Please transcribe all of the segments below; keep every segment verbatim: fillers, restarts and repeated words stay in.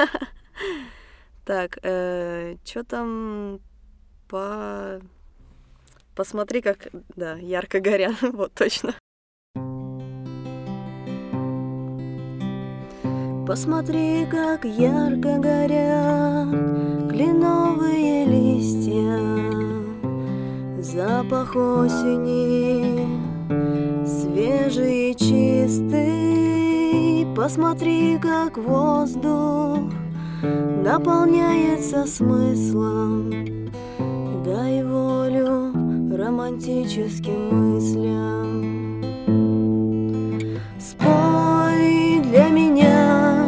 Так, э, чё там по посмотри, как, да, ярко горят, вот точно. Посмотри, как ярко горят кленовые листья, запах осени свежий и чистый. Посмотри, как воздух наполняется смыслом. Дай волю романтическим мыслям. Спой для меня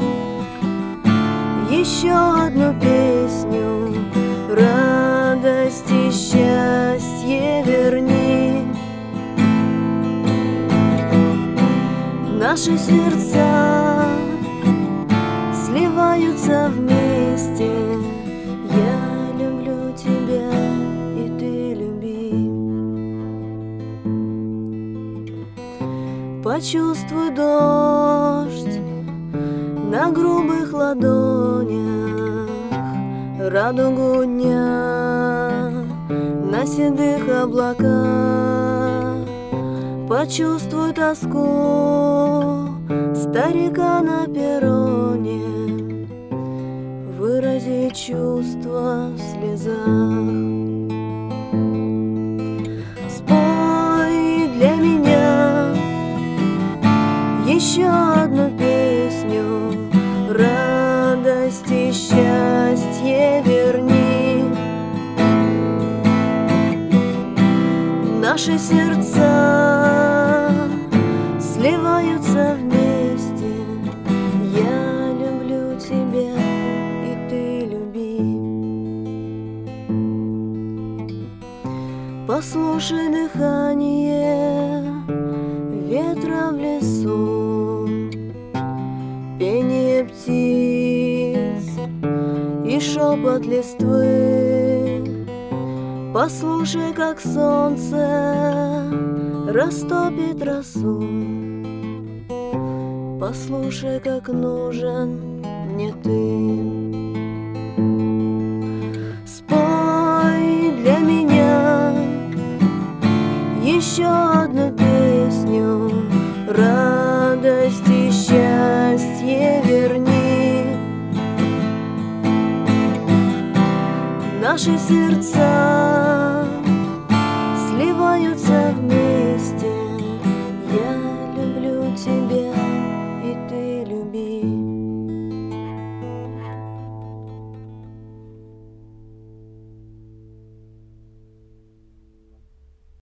еще одну песню, радость и счастье верни. Наши сердца сливаются вместе. Я люблю тебя, и ты люби. Почувствуй дождь на грубых ладонях, радугу дня на седых облаках. Почувствуй тоску старика на перроне, вырази чувства в слезах. Спой для меня еще одну песню, радость и счастье верни. Наши сердца сливаются вместе. Я люблю тебя, и ты люби. Послушай дыхание ветра в лесу, пение птиц и шепот листвы. Послушай, как солнце растопит росу. Послушай, как нужен мне ты. Спой для меня еще одну песню, радость и счастье верни. Наши сердца